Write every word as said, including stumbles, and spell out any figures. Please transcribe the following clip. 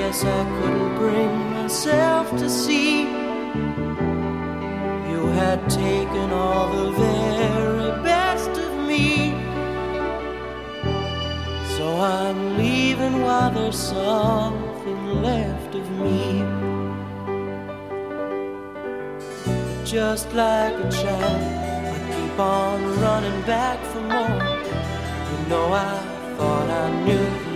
guess I couldn't bring myself to see you had taken all the very best of me. So I'm leaving while there's something left of me. Just like a child, I keep on running back for more. You know, I thought I knew